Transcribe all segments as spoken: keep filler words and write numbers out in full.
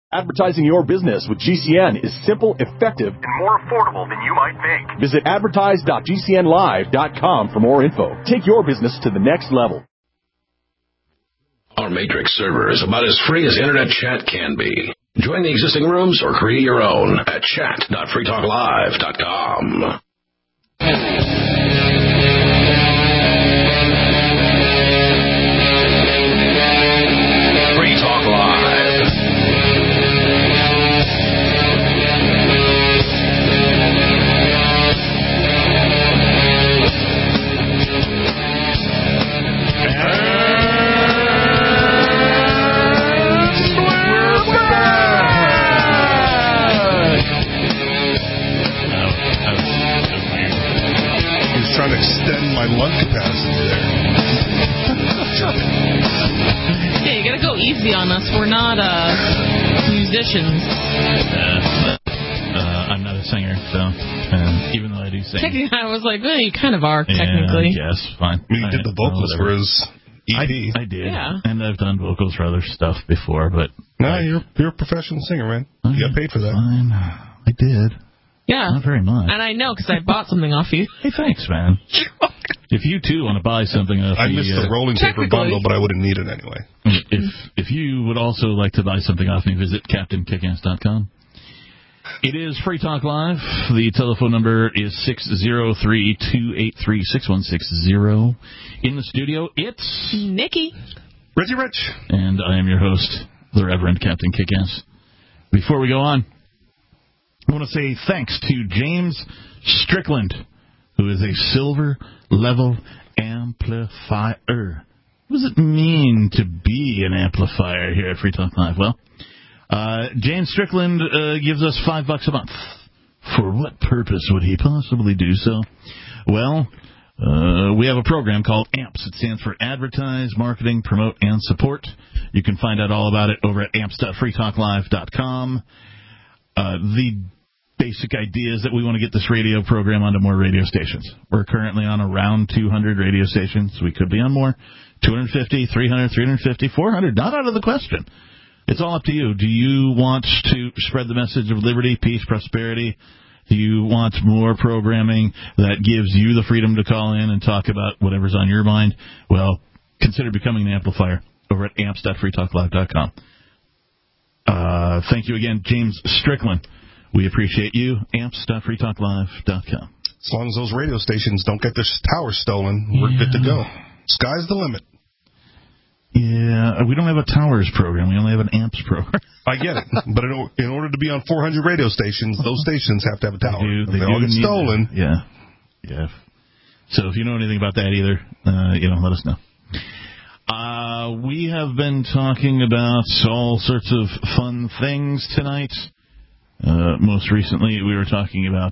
Advertising your business with G C N is simple, effective, and more affordable than you might think. Visit advertise dot g c n live dot com for more info. Take your business to the next level. Our Matrix server is about as free as internet chat can be. Join the existing rooms or create your own at chat dot free talk live dot com. Free Talk Live. Trying to extend my lung capacity there. Yeah, you gotta go easy on us. We're not uh, musicians. Uh, uh, I'm not a singer, so uh, even though I do sing. Technically, I was like, well, you kind of are, yeah, technically. Yes, fine. I mean, you did the vocals for his E P. I, I did, yeah. And I've done vocals for other stuff before, but... No, I, you're, you're a professional singer, man. You got paid for that. Fine. I did. Yeah. Not very much. And I know, because I bought something off you. Hey, thanks, man. If you, too, want to buy something off I me... missed the uh, rolling paper bundle, but I wouldn't need it anyway. If if you would also like to buy something off me, visit captain kickass dot com. It is Free Talk Live. The telephone number is six zero three, two eight three, six one six zero. In the studio, it's... Nikki. Reggie Rich. And I am your host, the Reverend Captain Kickass. Before we go on, I want to say thanks to James Strickland, who is a silver level amplifier. What does it mean to be an amplifier here at Free Talk Live? Well, uh, James Strickland uh, gives us five bucks a month. For what purpose would he possibly do so? Well, uh, we have a program called AMPS. It stands for Advertise, Marketing, Promote, and Support. You can find out all about it over at amps dot free talk live dot com. Uh, the basic idea is that we want to get this radio program onto more radio stations. We're currently on around two hundred radio stations. We could be on more. two hundred fifty, three hundred, three hundred fifty, four hundred. Not out of the question. It's all up to you. Do you want to spread the message of liberty, peace, prosperity? Do you want more programming that gives you the freedom to call in and talk about whatever's on your mind? Well, consider becoming an amplifier over at amps dot free talk live dot com. Uh, thank you again, James Strickland. We appreciate you. amps dot free talk live dot com. As long as those radio stations don't get their towers stolen, we're yeah. good to go. Sky's the limit. Yeah, we don't have a towers program. We only have an amps program. I get it. But in, in order to be on four hundred radio stations, those stations have to have a tower. They, do, they, they all get stolen. Yeah. Yeah. So if you know anything about that either, uh, you know, let us know. Uh, we have been talking about all sorts of fun things tonight. Uh, most recently, we were talking about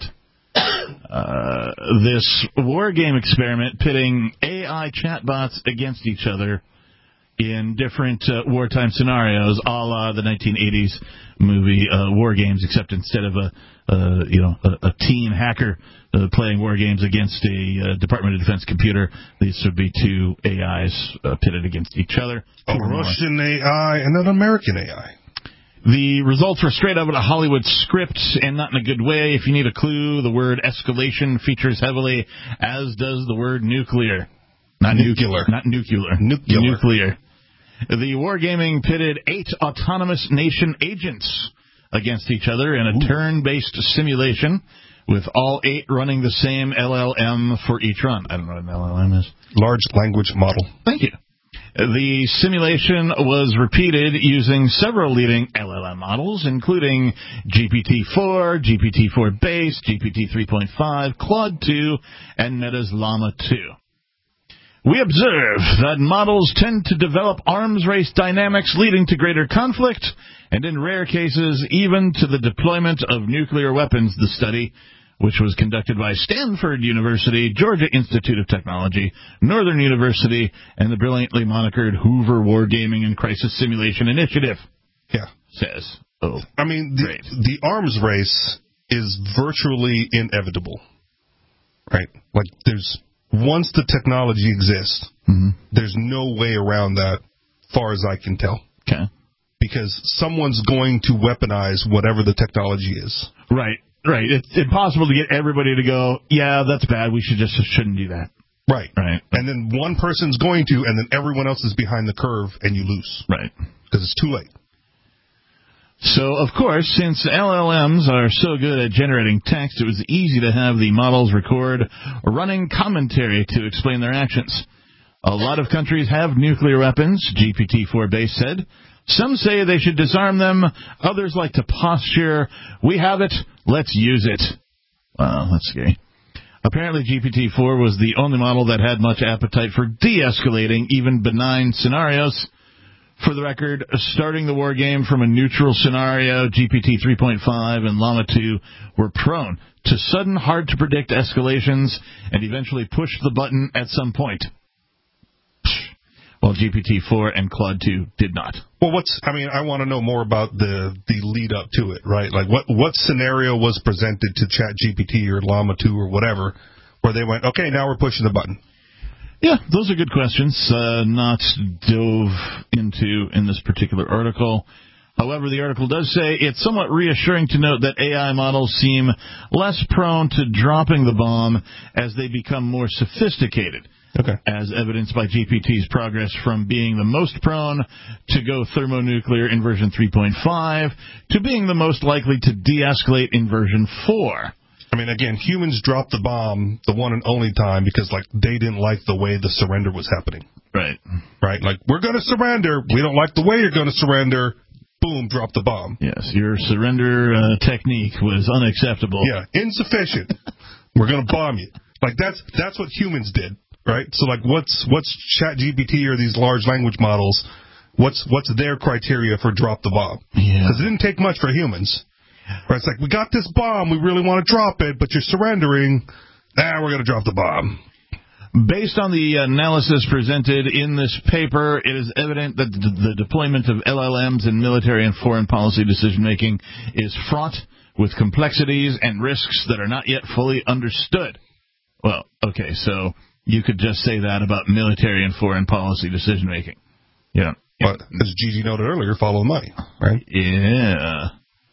uh, this war game experiment pitting A I chatbots against each other in different uh, wartime scenarios, a la the nineteen eighties movie uh, War Games, except instead of a uh, you know a, a teen hacker uh, playing war games against a uh, Department of Defense computer, these would be two A Is uh, pitted against each other. A Russian A I and an American A I. The results were straight out of a Hollywood script, and not in a good way. If you need a clue, the word escalation features heavily, as does the word nuclear. Not nuclear. Not nuclear. Nuclear. Nuclear. The wargaming pitted eight autonomous nation agents against each other in a Ooh. turn-based simulation, with all eight running the same L L M for each run. I don't know what an L L M is. Large language model. Thank you. The simulation was repeated using several leading L L M models, including G P T four, G P T four Base, G P T three point five, Claude two, and Meta's Llama two. We observe that models tend to develop arms race dynamics leading to greater conflict, and in rare cases, even to the deployment of nuclear weapons, the study, which was conducted by Stanford University, Georgia Institute of Technology, Northern University, and the brilliantly monikered Hoover Wargaming and Crisis Simulation Initiative. Yeah. Says, oh, I mean, the, great. the arms race is virtually inevitable, right? Like, there's, once the technology exists, mm-hmm. there's no way around that, far as I can tell. Okay. because someone's going to weaponize whatever the technology is. Right, right. It's impossible to get everybody to go, yeah, that's bad. We should just shouldn't do that. Right. Right. And then one person's going to, and then everyone else is behind the curve, and you lose. Right. Because it's too late. So, of course, since L L Ms are so good at generating text, it was easy to have the models record running commentary to explain their actions. A lot of countries have nuclear weapons, G P T four base said. Some say they should disarm them. Others like to posture. We have it. Let's use it. Wow, that's scary. Apparently, G P T four was the only model that had much appetite for de-escalating even benign scenarios. For the record, starting the war game from a neutral scenario, G P T three point five and Llama two were prone to sudden, hard-to-predict escalations and eventually pushed the button at some point. While G P T four and Claude two did not. Well, what's, I mean, I want to know more about the, the lead up to it, right? Like, what, what scenario was presented to ChatGPT or Llama two or whatever, where they went, okay, now we're pushing the button? Yeah, those are good questions, uh, not dove into in this particular article. However, the article does say it's somewhat reassuring to note that A I models seem less prone to dropping the bomb as they become more sophisticated. Okay. As evidenced by G P T's progress from being the most prone to go thermonuclear in version three point five to being the most likely to de-escalate in version four. I mean, again, humans dropped the bomb the one and only time because, like, they didn't like the way the surrender was happening. Right. Right? Like, we're going to surrender. We don't like the way you're going to surrender. Boom, drop the bomb. Yes, your surrender uh, technique was unacceptable. Yeah, insufficient. We're going to bomb you. Like, that's that's what humans did, right? So, like, what's what's ChatGPT or these large language models, what's what's their criteria for drop the bomb? Yeah. Because it didn't take much for humans. Right? It's like, we got this bomb, we really want to drop it, but you're surrendering. Ah, we're going to drop the bomb. Based on the analysis presented in this paper, it is evident that the deployment of L L Ms in military and foreign policy decision-making is fraught with complexities and risks that are not yet fully understood. Well, okay, so you could just say that about military and foreign policy decision-making. Yeah. But as Gigi noted earlier, follow the money, right? Yeah.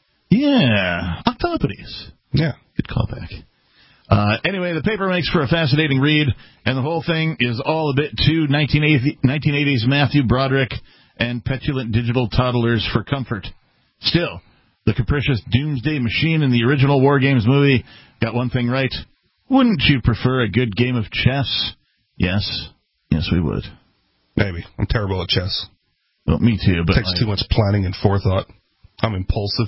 Yeah. Octopodes. Yeah. Good callback. Uh, anyway, the paper makes for a fascinating read, and the whole thing is all a bit too nineteen eighties Matthew Broderick and petulant digital toddlers for comfort. Still, the capricious doomsday machine in the original War Games movie got one thing right. Wouldn't you prefer a good game of chess? Yes. Yes, we would. Maybe. I'm terrible at chess. Well, me too. But takes like, too much planning and forethought. I'm impulsive.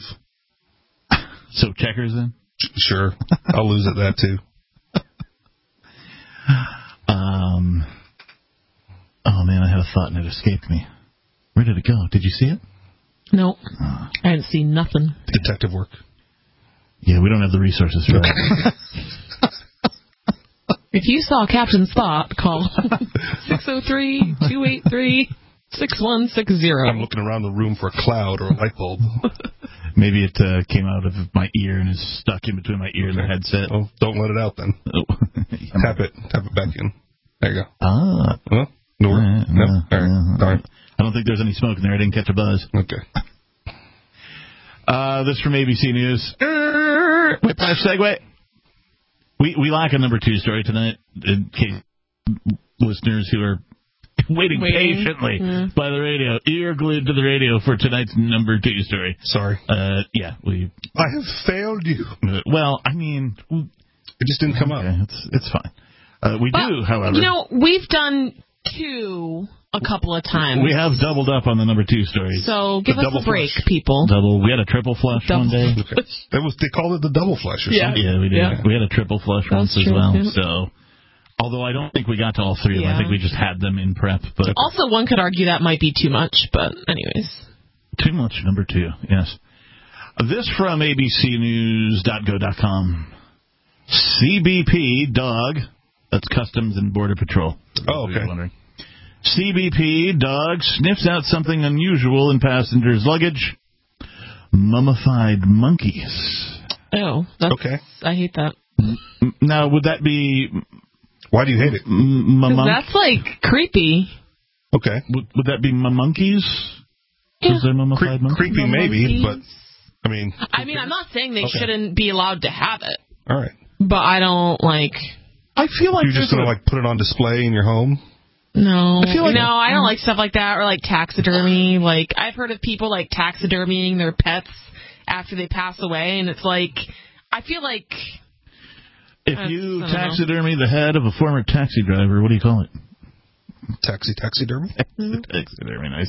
So checkers then? Sure. I'll lose at that too. Um. Oh, man, I had a thought and it escaped me. Where did it go? Did you see it? No. I didn't see nothing. Detective work. Yeah, we don't have the resources for that. If you saw Captain Spot, call six oh three, two eight three, six one six zero. I'm looking around the room for a cloud or a light bulb. Maybe it uh, came out of my ear and is stuck in between my ear okay. and the headset. Well, don't let it out then. Oh. Tap it. Tap it back in. There you go. Ah. Well, no. Uh, no. no. All right. Uh, All right. I don't think there's any smoke in there. I didn't catch a buzz. Okay. Uh, this from A B C News. Whiplash segue. We we lack a number two story tonight. In case listeners who are waiting, waiting. patiently mm. by the radio, ear glued to the radio for tonight's number two story. Sorry. Uh, yeah, we. I have failed you. Uh, well, I mean, it just didn't come okay, up. It's it's fine. Uh, we well, do, however. You know, we've done two a couple of times. We have doubled up on the number two story. So give the us a break, flush. people. Double. We had a triple flush double one day. Okay. That was they called it the double flush or yeah. something. Yeah, we did. Yeah. We had a triple flush That's once true, as well. yeah. So, although I don't think we got to all three of them, yeah. I think we just had them in prep. But also, one could argue that might be too much. But anyways, too much. Number two. Yes. This from A B C news dot go dot com. C B P dog. That's Customs and Border Patrol. Oh, okay. Wondering. C B P dog sniffs out something unusual in passengers' luggage. Mummified monkeys. Oh, that's, okay. I hate that. Now, would that be... Why do you hate it? M- m- that's, like, creepy. Okay. Would, would that be monkeys? Because they're mummified Cre- monkeys? creepy, maybe, but I mean. I mean, I'm not saying they okay. shouldn't be allowed to have it. All right. But I don't like. I feel like you're just gonna like put it on display in your home. No, I feel like, no, I don't like stuff like that, or like taxidermy. Like I've heard of people like taxidermying their pets after they pass away, and it's like I feel like if you taxidermy the head of a former taxi driver, what do you call it? Taxi taxidermy. Taxidermy, nice.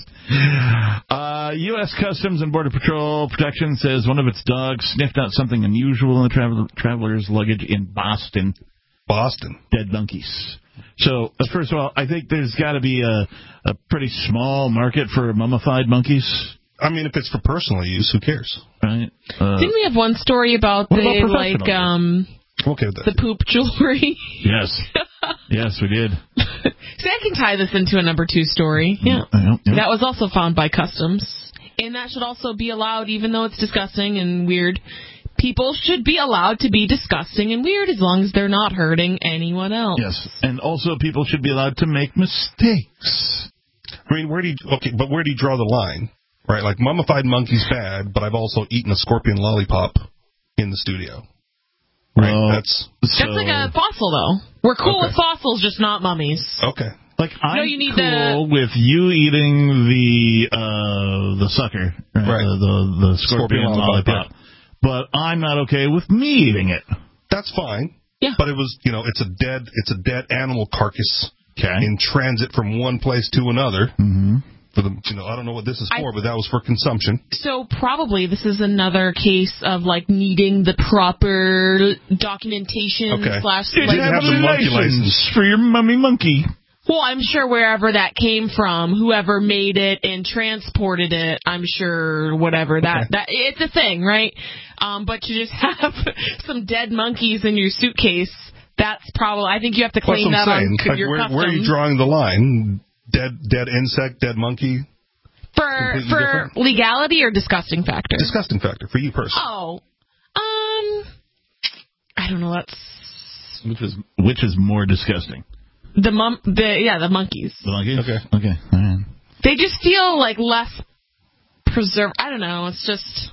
Uh, U S Customs and Border Patrol Protection says one of its dogs sniffed out something unusual in the travel- traveler's luggage in Boston. Boston. Dead monkeys. So, uh, first of all, I think there's got to be a, a pretty small market for mummified monkeys. I mean, if it's for personal use, who cares? Right? Uh, Didn't we have one story about what the about like um okay with that. the poop jewelry? Yes. Yes, we did. See, I can tie this into a number two story. Yeah. Yep, yep. That was also found by Customs. And that should also be allowed, even though it's disgusting and weird. People should be allowed to be disgusting and weird as long as they're not hurting anyone else. Yes. And also people should be allowed to make mistakes. I mean, where do you, okay, but where do you draw the line? Right, like mummified monkey's bad, but I've also eaten a scorpion lollipop in the studio. Right, well, that's that's so, like a fossil, though. We're cool okay. with fossils, just not mummies. Okay. Like I'm no, you need cool the... with you eating the uh, the sucker, right? Right. The, the the scorpion, Scorpion lollipop, lollipop. But I'm not okay with me eating it. That's fine. Yeah. But it was, you know, it's a dead, it's a dead animal carcass Okay. in transit from one place to another. Mm-hmm. For the, you know, I don't know what this is I, for, but that was for consumption. So probably this is another case of like needing the proper documentation Okay. slash. Did like, you have the monkey license for your mummy monkey? Well, I'm sure wherever that came from, whoever made it and transported it, I'm sure whatever that Okay. that it's a thing, right? Um, but to just have some dead monkeys in your suitcase, that's probably. I think you have to claim That's that what I'm on saying. Like, your where, customs. where are you drawing the line? Dead, dead insect, dead monkey. for completely for different? legality or disgusting factor? Disgusting factor for you personally. Oh, um, I don't know. That's Which is which is more disgusting? the mum. The yeah, the monkeys. The monkeys? Okay. Okay. All right. They just feel like less preserved. I don't know. It's just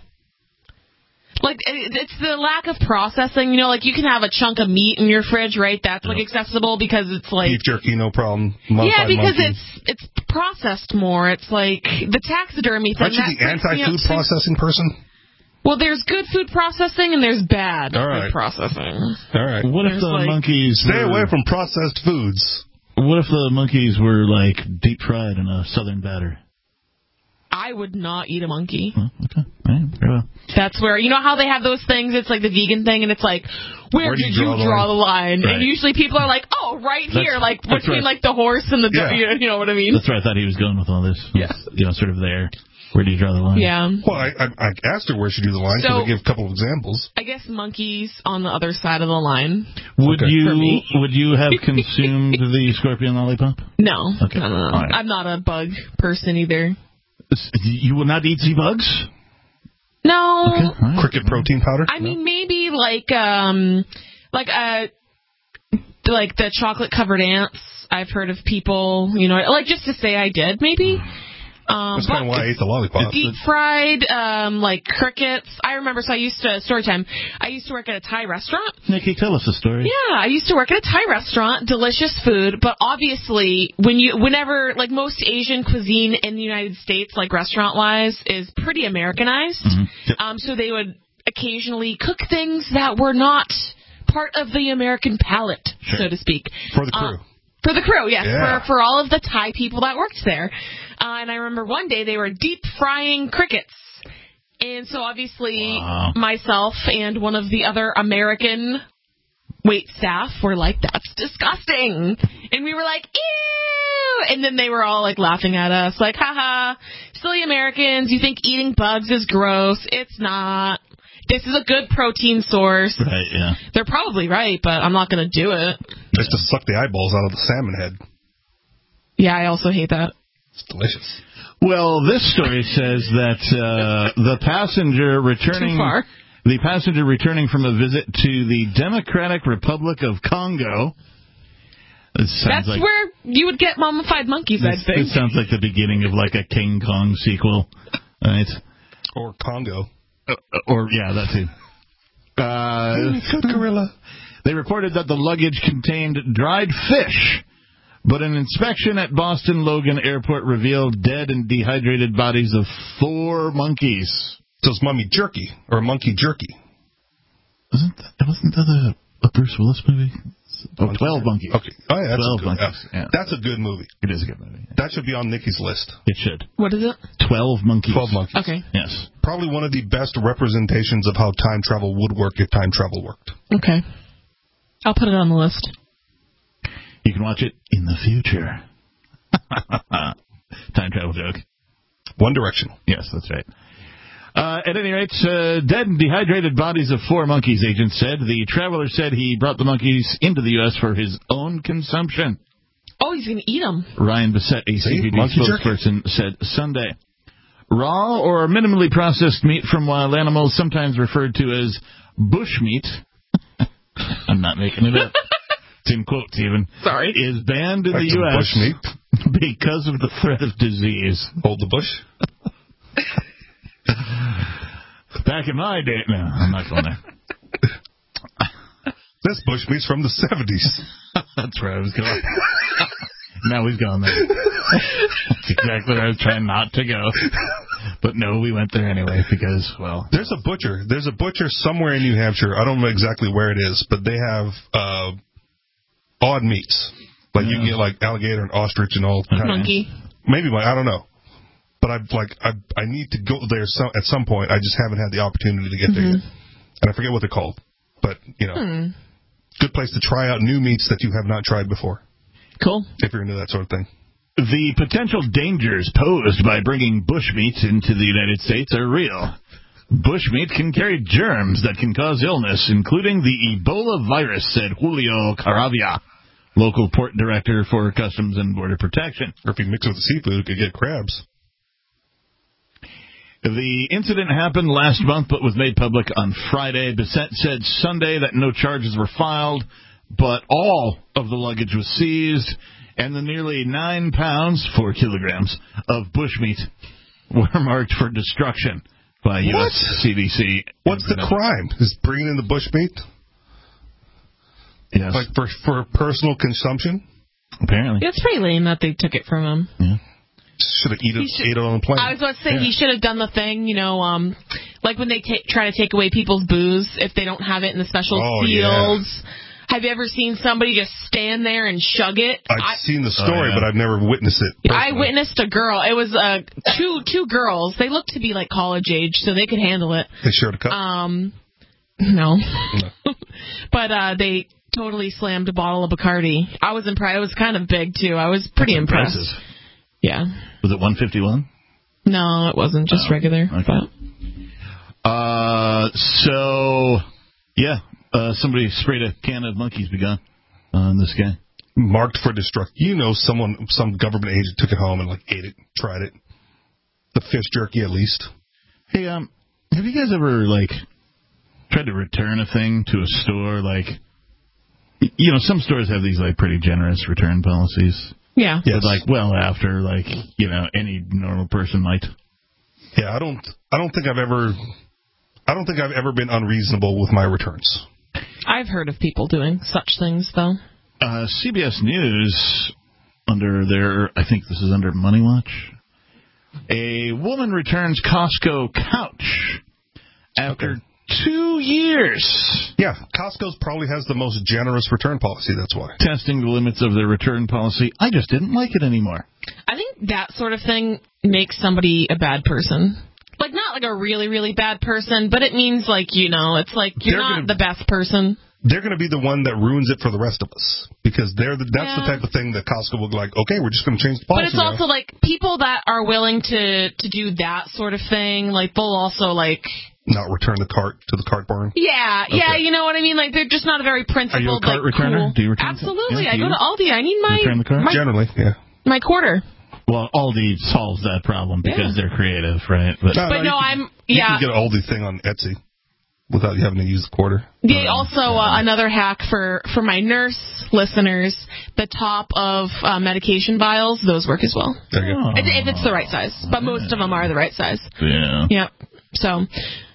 like it- it's the lack of processing. You know, like you can have a chunk of meat in your fridge, right? That's like accessible because it's like Beef jerky, no problem. yeah, Modified because monkey. it's it's processed more. It's like the taxidermy thing. Aren't you that the freaks me out anti-food too. processing person? Well, there's good food processing and there's bad All food right. processing. All right. What if There's the like- monkeys Stay were, away from processed foods. What if the monkeys were like deep fried in a southern batter? I would not eat a monkey. Oh, okay. All right. Very well. That's where, you know how they have those things, it's like the vegan thing, and it's like, where, Where do did you you draw the draw line? the line? Right. And usually people are like, oh, right That's- here, like that's between right. like the horse and the, Yeah. you know- you know what I mean? That's where I thought he was going with all this. Yes. You know, sort of there. Where do you draw the line? Yeah. Well, I, I, I asked her where she drew the line because So- I gave a couple of examples. I guess monkeys on the other side of the line. Would Okay. you For me. would you have consumed the scorpion lollipop? No. Okay. No, no, no. All right. I'm not a bug person either. You will not eat the bugs? No. Okay. All right. Cricket protein powder? I mean, maybe like, um, like, uh, like the chocolate covered ants. I've heard of people, you know, like just to say I did, maybe. Um, That's kind of but why I ate the lollipop. deep fried, um, like crickets. I remember, so I used to, story time, I used to work at a Thai restaurant. Nikki, tell us a story. Yeah, I used to work at a Thai restaurant, delicious food, but obviously when you, whenever, like most Asian cuisine in the United States, like restaurant-wise, is pretty Americanized. Mhm. Yep. Um, so they would occasionally cook things that were not part of the American palate, Sure. so to speak. For the crew. Uh, for the crew, yes, Yeah. for for all of the Thai people that worked there. Uh, and I remember one day they were deep frying crickets. And so obviously Wow. myself and one of the other American wait staff were like, that's disgusting. And we were like, ew. And then they were all like laughing at us like, haha, silly Americans, you think eating bugs is gross. It's not. This is a good protein source. Right, yeah. They're probably right, but I'm not going to do it. Just to suck the eyeballs out of the salmon head. Yeah, I also hate that. It's delicious. Well, this story says that uh, the passenger returning Too far. the passenger returning from a visit to the Democratic Republic of Congo That's like, where you would get mummified monkeys, this, I think. This sounds like the beginning of like a King Kong sequel, right? Or Congo. Uh, or, yeah, that too. Uh, Good gorilla. They reported that the luggage contained dried fish, but an inspection at Boston Logan Airport revealed dead and dehydrated bodies of four monkeys. So it's mummy jerky, or monkey jerky. Wasn't that, wasn't that a, a Bruce Willis movie? Oh, twelve Monkeys. Okay. Oh, yeah, that's twelve a good, Monkeys. Yeah. That's a good movie. It is a good movie. That should be on Nikki's list. It should. What is it? Twelve Monkeys. Twelve Monkeys. Okay. Yes. Probably one of the best representations of how time travel would work if time travel worked. Okay. I'll put it on the list. You can watch it in the future. Time travel joke. One Direction. Yes, that's right. Uh, at any rate, uh, dead and dehydrated bodies of four monkeys, agents said. The traveler said he brought the monkeys into the U S for his own consumption. Oh, he's going to eat them. Ryan Bissett, a C B D spokesperson, said Sunday. Raw or minimally processed meat from wild animals, sometimes referred to as bush meat, I'm not making it up, it's in quotes even, Sorry, is banned in like the U S bush meat. because of the threat of disease. Hold the bush. Back in my day, no, I'm not going there. This bush meat's from the seventies. That's where I was going. Now we've gone there. That's exactly where I was trying not to go. But no, we went there anyway because, well... There's a butcher. There's a butcher somewhere in New Hampshire. I don't know exactly where it is, but they have uh, odd meats. Like, yeah. You can get, like, alligator and ostrich and all. Kind monkey. Of, maybe, I don't know. But I've, like, I I need to go there some, at some point. I just haven't had the opportunity to get mm-hmm. there yet. And I forget what they're called. But, you know, hmm. good place to try out new meats that you have not tried before. Cool. If you're into that sort of thing. The potential dangers posed by bringing bushmeat into the United States are real. Bushmeat can carry germs that can cause illness, including the Ebola virus, said Julio Caravia, local port director for Customs and Border Protection. Or if you mix it with seafood, you could get crabs. The incident happened last month but was made public on Friday. Bissett said Sunday that no charges were filed, but all of the luggage was seized, and the nearly nine pounds, four kilograms, of bushmeat were marked for destruction by U S What? C D C. What's the crime? Is bringing in the bushmeat? Yes. Like for, for personal consumption? Apparently. It's pretty lame that they took it from him. Yeah. Should have eat it, should, ate it on the plane. I was about to say, yeah. he should have done the thing, you know, um, like when they ta- try to take away people's booze if they don't have it in the special oh, seals. Yeah. Have you ever seen somebody just stand there and chug it? I've I, seen the story, oh, yeah. but I've never witnessed it personally. I witnessed a girl. It was uh, two two girls. They looked to be like college age, so they could handle it. They shared a cup? Um, no. no. But uh, they totally slammed a bottle of Bacardi. I was impressed. It was kind of big, too. I was pretty That's impressed. impressive. Yeah. Was it one fifty-one? No, it wasn't. Just oh, regular. Okay. But. Uh, so, yeah, uh, somebody sprayed a can of monkeys begun on this guy. Marked for destruction. You know someone, some government agent took it home and, like, ate it, tried it. The fish jerky, at least. Hey, um, have you guys ever, like, tried to return a thing to a store? Like, you know, some stores have these, like, pretty generous return policies. Yeah. Yes. But, like, well after, like, you know, any normal person might. Yeah, I don't, I don't think I've ever, I don't think I've ever been unreasonable with my returns. I've heard of people doing such things, though. Uh, C B S News, under their, I think this is under Money Watch, a woman returns Costco couch after okay. two years. Yeah, Costco's probably has the most generous return policy, that's why. Testing the limits of their return policy. I just didn't like it anymore. I think that sort of thing makes somebody a bad person. Like, not like a really, really bad person, but it means, like, you know, it's like you're They're not gonna, the best person. They're going to be the one that ruins it for the rest of us. Because they're the, that's Yeah. the type of thing that Costco will be like, okay, we're just going to change the policy But it's now. also, like, people that are willing to, to do that sort of thing, like, they'll also, like... Not return the cart to the cart barn? Yeah, okay. yeah, you know what I mean? Like, they're just not a very principled, Are you a cart like, returner? cool... Do you return Absolutely. yeah, I do go you? to Aldi. I need my... Return the cart? my Generally, yeah. My quarter. Well, Aldi solves that problem because Yeah. they're creative, right? But, No, But no, no, you I'm... can, you Yeah. can get an Aldi thing on Etsy without you having to use the quarter. Yeah, also, uh, another hack for, for my nurse listeners, the top of uh, medication vials, those work as well. There you go. If, if it's the right size. But most of them are the right size. Yeah. Yep. So,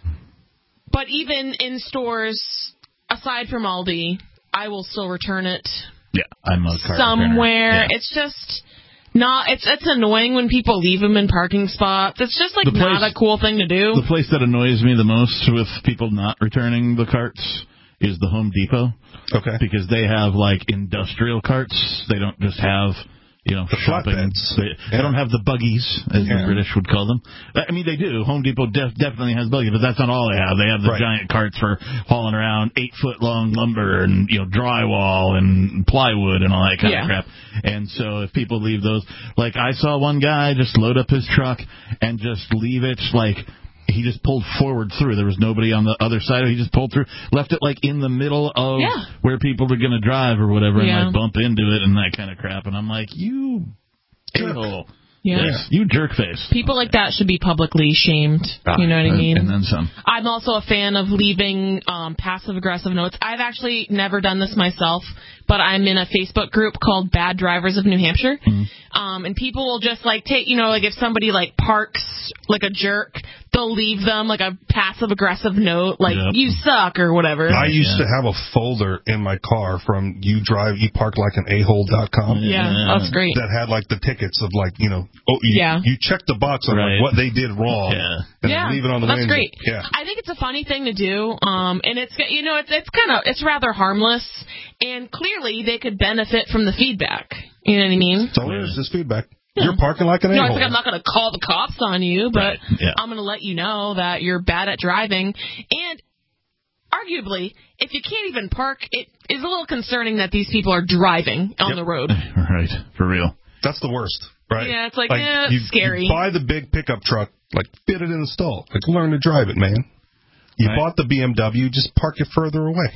but even in stores, aside from Aldi, I will still return it. Yeah, I'm a cart somewhere. Yeah. It's just not. It's it's annoying when people leave them in parking spots. It's just like The place- not a cool thing to do. The place that annoys me the most with people not returning the carts is the Home Depot. Okay. Because they have, like, industrial carts. They don't just have, you know, The shopping. flatbeds. They, Yeah. they don't have the buggies, as Yeah. the British would call them. I mean, they do. Home Depot def- definitely has buggies, but that's not all they have. They have the Right. giant carts for hauling around eight-foot-long lumber and, you know, drywall and plywood and all that kind Yeah. of crap. And so if people leave those, like, I saw one guy just load up his truck and just leave it, like, he just pulled forward through. There was nobody on the other side. He just pulled through, left it like in the middle of Yeah. where people are going to drive or whatever, Yeah. and like bump into it and that kind of crap. And I'm like, you a-hole. Yeah. Yes, you jerk face. People like that should be publicly shamed. You know what I And- mean? And then some. I'm also a fan of leaving um, passive-aggressive notes. I've actually never done this myself, but I'm in a Facebook group called Bad Drivers of New Hampshire. Mm-hmm. Um, and people will just, like, take, you know, like if somebody, like, parks like a jerk, they'll leave them, like, a passive-aggressive note, like, Yep. you suck or whatever. I used Yeah. to have a folder in my car from you drive, you park like an a-hole dot com. yeah, Yeah. that's great. That had like the tickets of like, you know, oh, you, Yeah. you check the box on Right. like, what they did wrong. Yeah. And Yeah, then leave it on the that's window. great. Yeah. I think it's a funny thing to do, um, and it's you know it's it's kind of it's rather harmless, and clearly they could benefit from the feedback. You know what I mean? So there's this feedback. You're parking like an You know, a-hole. it's like I'm not going to call the cops on you, but Right, yeah. I'm going to let you know that you're bad at driving. And arguably, if you can't even park, it is a little concerning that these people are driving on Yep. the road. Right, for real. That's the worst, right? Yeah, it's like, eh, it's you, scary. You buy the big pickup truck, like fit it in the stall, like learn to drive it, man. You Right. bought the B M W, just park it further away.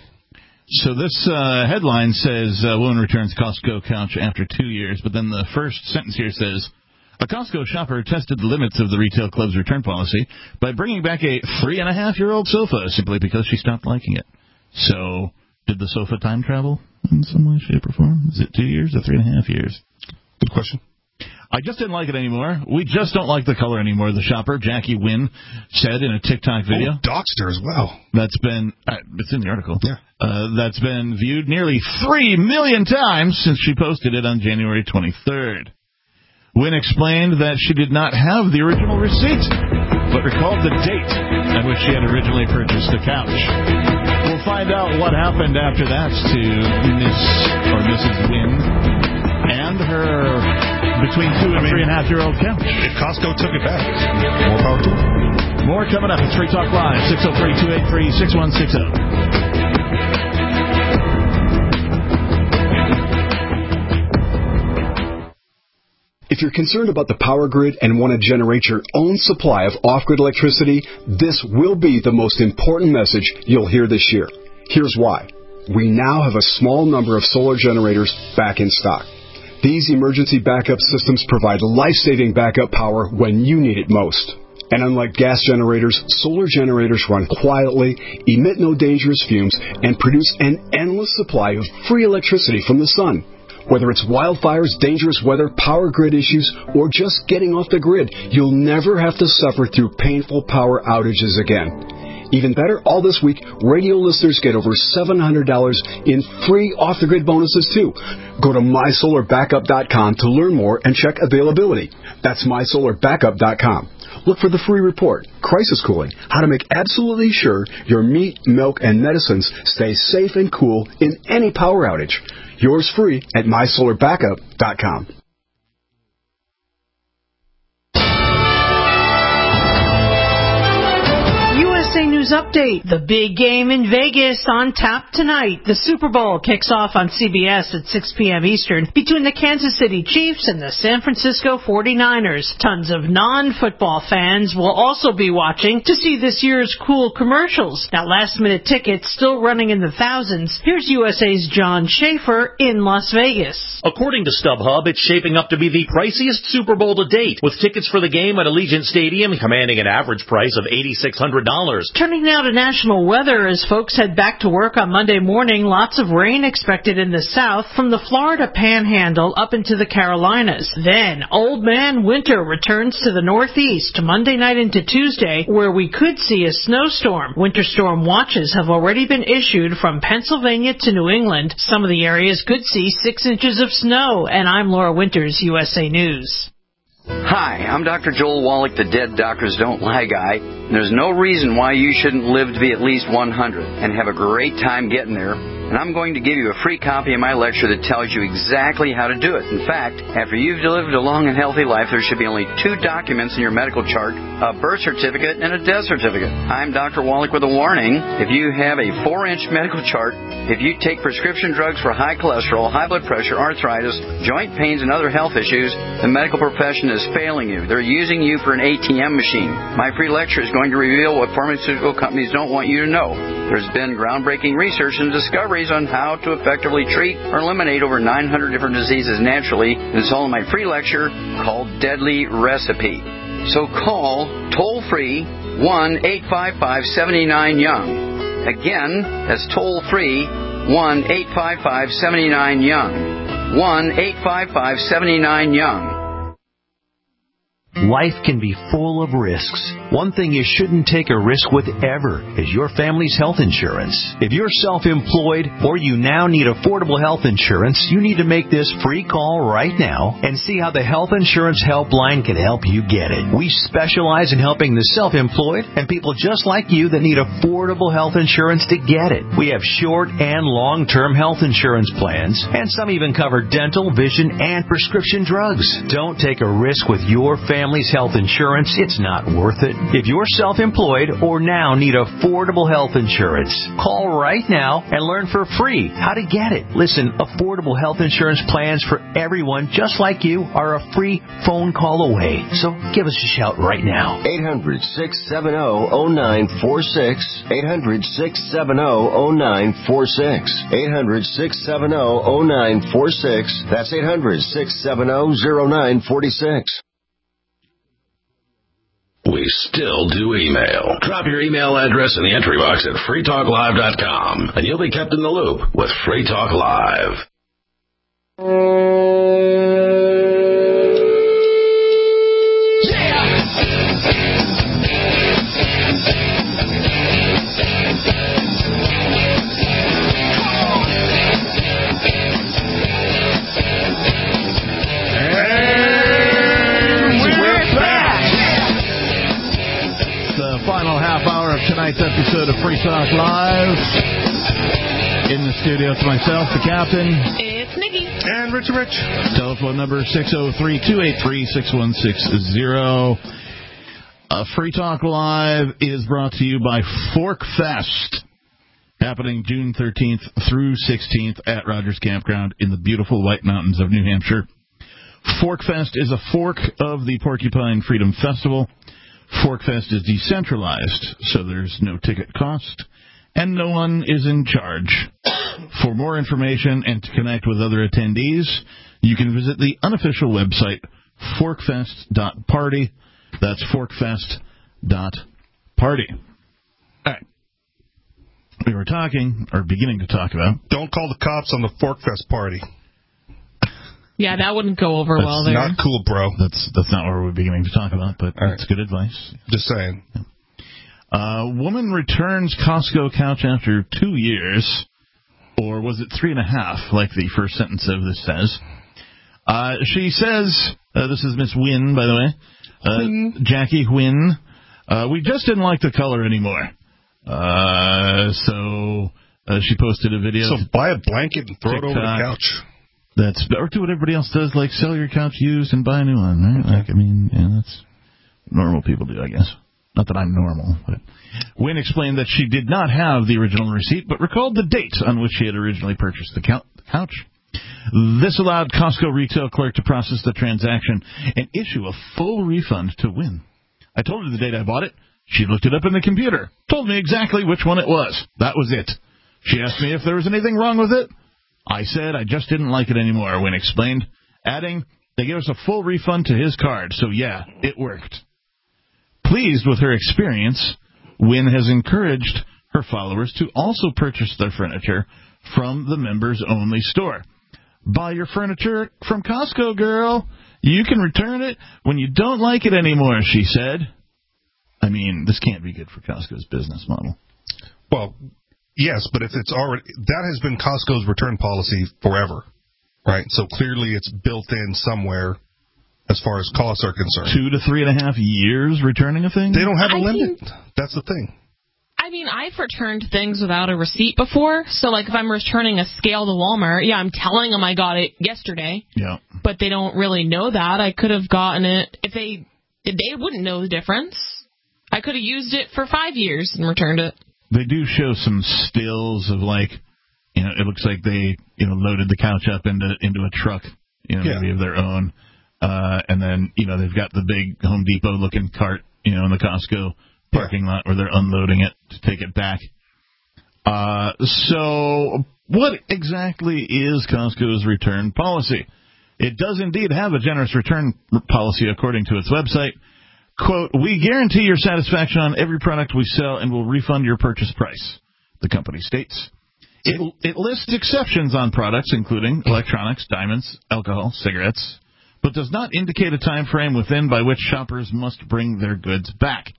So this uh, headline says, uh, woman returns Costco couch after two years, but then the first sentence here says, a Costco shopper tested the limits of the retail club's return policy by bringing back a three-and-a-half-year-old sofa simply because she stopped liking it. So did the sofa time travel in some way, shape, or form? Is it two years or three-and-a-half years? Good question. I just didn't like it anymore. We just don't like the color anymore, the shopper, Jackie Wynn, said in a TikTok video. Oh, Dockster as well. That's been, uh, it's in the article. Yeah. Uh, that's been viewed nearly three million times since she posted it on January twenty-third. Wynn explained that she did not have the original receipt, but recalled the date at which she had originally purchased the couch. We'll find out what happened after that to Miss or Missus Wynn and her between two and three and a half year old couch. If Costco took it back, more power to them. More coming up. It's Free Talk Live, six oh three, two eight three, six one six oh. If you're concerned about the power grid and want to generate your own supply of off-grid electricity, this will be the most important message you'll hear this year. Here's why. We now have a small number of solar generators back in stock. These emergency backup systems provide life-saving backup power when you need it most. And unlike gas generators, solar generators run quietly, emit no dangerous fumes, and produce an endless supply of free electricity from the sun. Whether it's wildfires, dangerous weather, power grid issues, or just getting off the grid, you'll never have to suffer through painful power outages again. Even better, all this week, radio listeners get over seven hundred dollars in free off-the-grid bonuses, too. Go to my solar backup dot com to learn more and check availability. That's my solar backup dot com. Look for the free report, Crisis Cooling, how to make absolutely sure your meat, milk, and medicines stay safe and cool in any power outage. Yours free at my solar backup dot com. U S A News Update. The big game in Vegas on tap tonight. The Super Bowl kicks off on C B S at six p.m. Eastern between the Kansas City Chiefs and the San Francisco forty-niners. Tons of non-football fans will also be watching to see this year's cool commercials. Now, last-minute tickets still running in the thousands. Here's U S A's John Schaefer in Las Vegas. According to StubHub, it's shaping up to be the priciest Super Bowl to date, with tickets for the game at Allegiant Stadium commanding an average price of eight thousand six hundred dollars. Turning Turning now to national weather as folks head back to work on Monday morning, lots of rain expected in the south from the Florida Panhandle up into the Carolinas. Then, Old Man Winter returns to the northeast Monday night into Tuesday, where we could see a snowstorm. Winter storm watches have already been issued from Pennsylvania to New England. Some of the areas could see six inches of snow. And I'm Laura Winters, U S A News. Hi, I'm Doctor Joel Wallach, the Dead Doctors Don't Lie guy. There's no reason why you shouldn't live to be at least one hundred and have a great time getting there. And I'm going to give you a free copy of my lecture that tells you exactly how to do it. In fact, after you've lived a long and healthy life, there should be only two documents in your medical chart, a birth certificate and a death certificate. I'm Doctor Wallach with a warning. If you have a four-inch medical chart, if you take prescription drugs for high cholesterol, high blood pressure, arthritis, joint pains, and other health issues, the medical profession is failing you. They're using you for an A T M machine. My free lecture is going to reveal what pharmaceutical companies don't want you to know. There's been groundbreaking research and discoveries on how to effectively treat or eliminate over nine hundred different diseases naturally. It's all in my free lecture called Deadly Recipe. So call toll-free one eight five five, seven nine, young. Again, that's toll-free one eight five five, seven nine, young. one eight five five, seven nine, young. Life can be full of risks. One thing you shouldn't take a risk with ever is your family's health insurance. If you're self-employed or you now need affordable health insurance, you need to make this free call right now and see how the Health Insurance Helpline can help you get it. We specialize in helping the self-employed and people just like you that need affordable health insurance to get it. We have short and long-term health insurance plans, and some even cover dental, vision, and prescription drugs. Don't take a risk with your family. Family's health insurance, it's not worth it. If you're self-employed or now need affordable health insurance, call right now and learn for free how to get it. Listen, affordable health insurance plans for everyone just like you are a free phone call away. So give us a shout right now. eight hundred, six seven zero, zero nine four six. eight hundred, six seven zero, zero nine four six. eight hundred, six seven zero, zero nine four six. That's eight hundred, six seven zero, zero nine four six. We still do email. Drop your email address in the entry box at free talk live dot com, and you'll be kept in the loop with Free Talk Live. Final half hour of tonight's episode of Free Talk Live. In the studio, it's myself, the captain. It's Nikki. And Richard Rich. Telephone number six oh three, two eight three, six one six zero. Uh, Free Talk Live is brought to you by Fork Fest, happening June thirteenth through sixteenth at Rogers Campground in the beautiful White Mountains of New Hampshire. Fork Fest is a fork of the Porcupine Freedom Festival. Forkfest is decentralized, so there's no ticket cost, and no one is in charge. For more information and to connect with other attendees, you can visit the unofficial website, forkfest dot party. That's forkfest dot party. All right. We were talking, or beginning to talk about... Don't call the cops on the Forkfest party. Yeah, that wouldn't go over that's well there. Not cool, bro. That's that's not what we're beginning to talk about, but All that's right. good advice. Just saying. Uh, woman returns Costco couch after two years, or was it three and a half, like the first sentence of this says. Uh, she says, uh, this is Miss Wynn, by the way, uh, Jackie Wynn, uh, we just didn't like the color anymore. Uh, so uh, she posted a video. So buy a blanket and throw TikTok. it over the couch. That's or do what everybody else does, like sell your couch used and buy a new one, right? Okay. Like, I mean, yeah, that's what normal people do, I guess. Not that I'm normal, but Wynn explained that she did not have the original receipt, but recalled the date on which she had originally purchased the couch. This allowed Costco retail clerk to process the transaction and issue a full refund to Wynn. I told her the date I bought it. She looked it up in the computer, told me exactly which one it was. That was it. She asked me if there was anything wrong with it. I said I just didn't like it anymore, Wynn explained, adding, they gave us a full refund to his card, so yeah, it worked. Pleased with her experience, Wynn has encouraged her followers to also purchase their furniture from the members-only store. Buy your furniture from Costco, girl. You can return it when you don't like it anymore, she said. I mean, this can't be good for Costco's business model. Well, yes, but if it's already... That has been Costco's return policy forever, right? So clearly it's built in somewhere as far as costs are concerned. Two to three and a half years returning a thing? They don't have a I limit. think- That's the thing. I mean, I've returned things without a receipt before. So, like, if I'm returning a scale to Walmart, yeah, I'm telling them I got it yesterday. Yeah. But they don't really know that. I could have gotten it if they if they wouldn't know the difference. I could have used it for five years and returned it. They do show some stills of, like, you know, it looks like they, you know, loaded the couch up into into a truck, you know, Yeah. maybe of their own. Uh, and then, you know, they've got the big Home Depot-looking cart, you know, in the Costco parking lot where they're unloading it to take it back. Uh, so what exactly is Costco's return policy? It does indeed have a generous return policy according to its website. Quote, we guarantee your satisfaction on every product we sell and will refund your purchase price, the company states. It, it lists exceptions on products, including electronics, diamonds, alcohol, cigarettes, but does not indicate a time frame within by which shoppers must bring their goods back.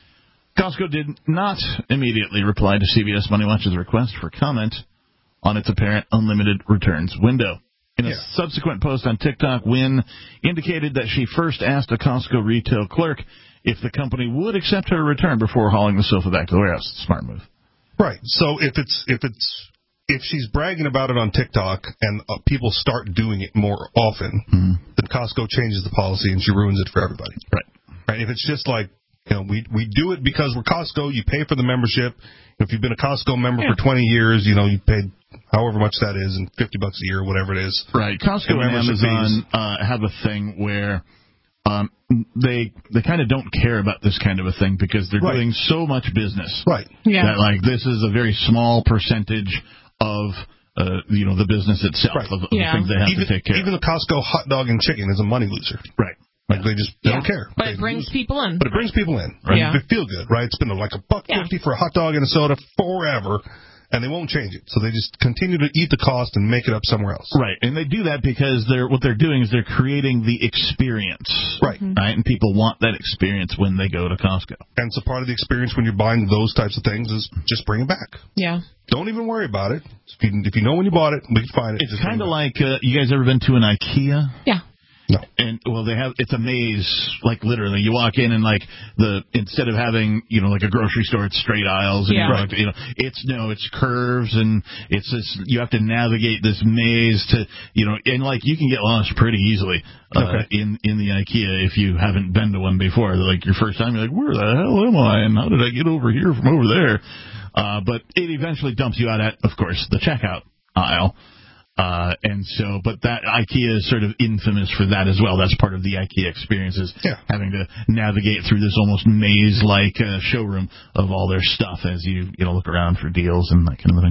Costco did not immediately reply to C B S Money Watch's request for comment on its apparent unlimited returns window. In a yeah. subsequent post on TikTok, Wynn indicated that she first asked a Costco retail clerk if the company would accept her return before hauling the sofa back to the warehouse. Smart move. Right. So if it's if it's if she's bragging about it on TikTok and uh, people start doing it more often, mm-hmm. then Costco changes the policy and she ruins it for everybody. Right. Right. If it's just like, you know, we we do it because we're Costco. You pay for the membership. If you've been a Costco member yeah. for twenty years, you know, you paid however much that is, and fifty bucks a year, whatever it is. Right. Costco and, and Amazon uh, have a thing where um, they they kind of don't care about this kind of a thing because they're right. doing so much business. Right. Yeah. That, like, this is a very small percentage of, uh, you know, the business itself, right. of, of yeah. the things they have even, to take care even of. Even the Costco hot dog and chicken is a money loser. Right. Like, they just they yeah. don't care. But they it brings lose. people in. But it brings people in, right? Yeah. They feel good, right? It's been like a buck yeah. fifty for a hot dog and a soda forever, and they won't change it. So they just continue to eat the cost and make it up somewhere else. Right, and they do that because they're what they're doing is they're creating the experience. Right. Mm-hmm. Right, and people want that experience when they go to Costco. And so part of the experience when you're buying those types of things is just bring it back. Yeah. Don't even worry about it. If you, if you know when you bought it, we can find it. It's kind of like, uh, you guys ever been to an IKEA? Yeah. No. And, well, they have, it's a maze, like, literally. You walk in and, like, the, instead of having, you know, like a grocery store, it's straight aisles. And yeah. you, right. you know, it's, no, it's curves and it's this, you have to navigate this maze to, you know, and, like, you can get lost pretty easily, uh, okay. in, in the IKEA if you haven't been to one before. Like, your first time, you're like, where the hell am I? And how did I get over here from over there? Uh, but it eventually dumps you out at, of course, the checkout aisle. Uh, and so, but that IKEA is sort of infamous for that as well. That's part of the IKEA experience is yeah. having to navigate through this almost maze-like uh, showroom of all their stuff as you, you know, look around for deals and that kind of thing.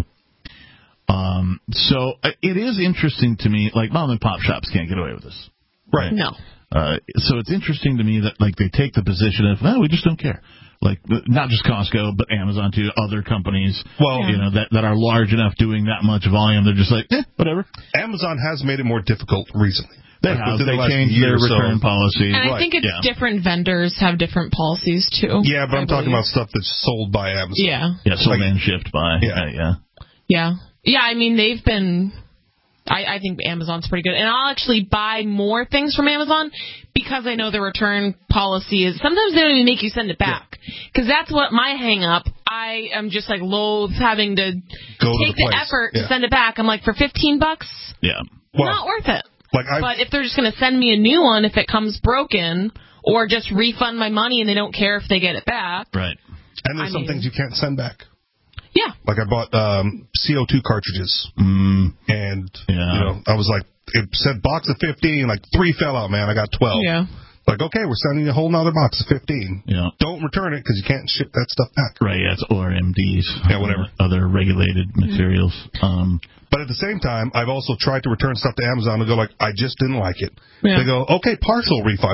Um, so uh, it is interesting to me, like mom and pop shops can't get away with this. Right. No. Uh, so it's interesting to me that, like, they take the position of, well, we just don't care. Like, not just Costco, but Amazon, too, other companies, well, you know, that, that are large enough doing that much volume. They're just like, eh, whatever. Amazon has made it more difficult recently. They like have. They the changed their return so. policy. And right. I think it's yeah. different vendors have different policies, too. Yeah, but I I'm talking believe. about stuff that's sold by Amazon. Yeah. Yeah, sold like, and shipped by. Yeah. Uh, yeah. Yeah. Yeah, I mean, they've been... I, I think Amazon's pretty good. And I'll actually buy more things from Amazon because I know the return policy is... Sometimes they don't even make you send it back. Because yeah. that's what my hang-up. I am just, like, loath having to Go take to the, the place. effort yeah. to send it back. I'm like, for fifteen bucks? Yeah. Well, not worth it. Like but if they're just going to send me a new one if it comes broken or just refund my money and they don't care if they get it back. Right. And there's I some mean, things you can't send back. Yeah. Like I bought um, C O two cartridges, mm. and yeah. you know I was like, it said box of fifteen, like three fell out, man. I got twelve. Yeah. Like, okay, we're sending you a whole nother box of fifteen. Yeah. Don't return it because you can't ship that stuff back. Right, yeah, it's O R M Ds. Yeah, whatever. Other regulated materials. Um, but at the same time, I've also tried to return stuff to Amazon and go like, I just didn't like it. Yeah. They go, okay, partial refund.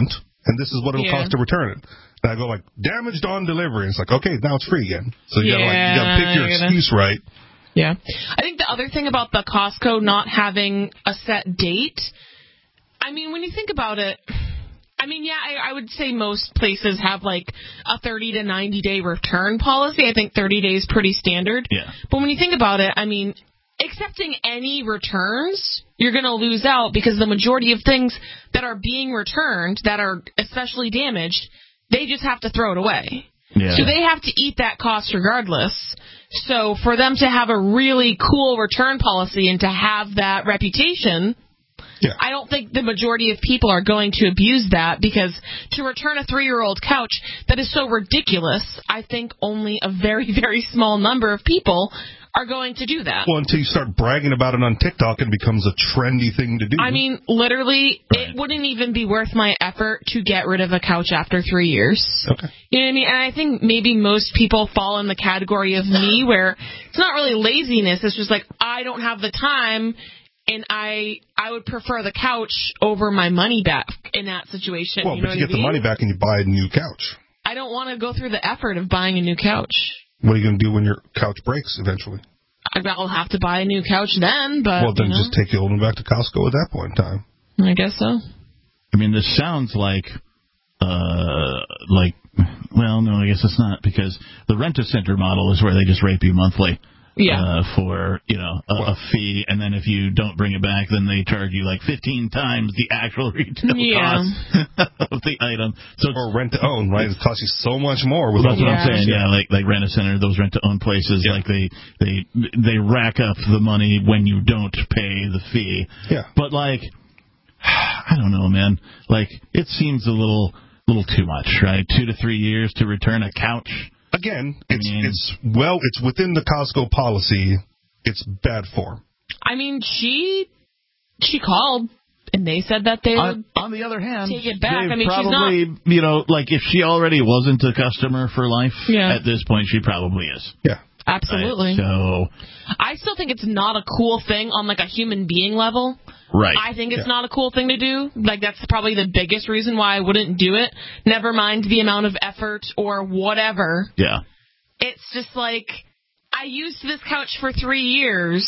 and this is what it'll Yeah. cost to return it. And I go like, damaged on delivery. It's like, okay, now it's free again. So you Yeah, gotta like, you gotta pick your I gotta- excuse right. Yeah. I think the other thing about the Costco not having a set date, I mean, when you think about it, I mean, yeah, I, I would say most places have like a thirty to ninety day return policy. I think thirty days pretty standard. Yeah. But when you think about it, I mean, accepting any returns, you're going to lose out because the majority of things that are being returned that are especially damaged, they just have to throw it away. Yeah. So they have to eat that cost regardless. So for them to have a really cool return policy and to have that reputation, yeah. I don't think the majority of people are going to abuse that, because to return a three-year-old couch that is so ridiculous, I think only a very, very small number of people are going to do that. Well, until you start bragging about it on TikTok, it becomes a trendy thing to do. I mean, literally, right. It wouldn't even be worth my effort to get rid of a couch after three years. Okay. You know what I mean? And I think maybe most people fall in the category of me where it's not really laziness. It's just like, I don't have the time, and I I would prefer the couch over my money back in that situation. Well, you know but you what get I mean? the money back and you buy a new couch. I don't want to go through the effort of buying a new couch. What are you going to do when your couch breaks eventually? I'll have to buy a new couch then, but... Well, then you know, just take the old one back to Costco at that point in time. I guess so. I mean, this sounds like, uh, like, well, no, I guess it's not, because the Rent-A-Center model is where they just rape you monthly. Yeah. Uh, for, you know, a, a fee, and then if you don't bring it back, then they charge you like fifteen times the actual retail yeah. cost of the item. So it's, or rent to own, right? It costs you so much more. With well, that's all what the I'm saying. options. Yeah, like like Rent-A-Center, those rent-to-own places, Yeah. like they they they rack up the money when you don't pay the fee. Yeah. But like, I don't know, man. Like, it seems a little little too much, right? Two to three years to return a couch. Again, it's I mean, it's well, it's within the Costco policy. It's bad form. I mean, she she called, and they said that they on, would on the other hand, take it back. Dave, I mean, probably, she's not... you know, like if she already wasn't a customer for life, yeah. at this point she probably is. Yeah. Absolutely. Right? So, I still think it's not a cool thing on like a human being level. right. I think it's Yeah. not a cool thing to do. Like, that's probably the biggest reason why I wouldn't do it. Never mind the amount of effort or whatever. Yeah. It's just like, I used this couch for three years.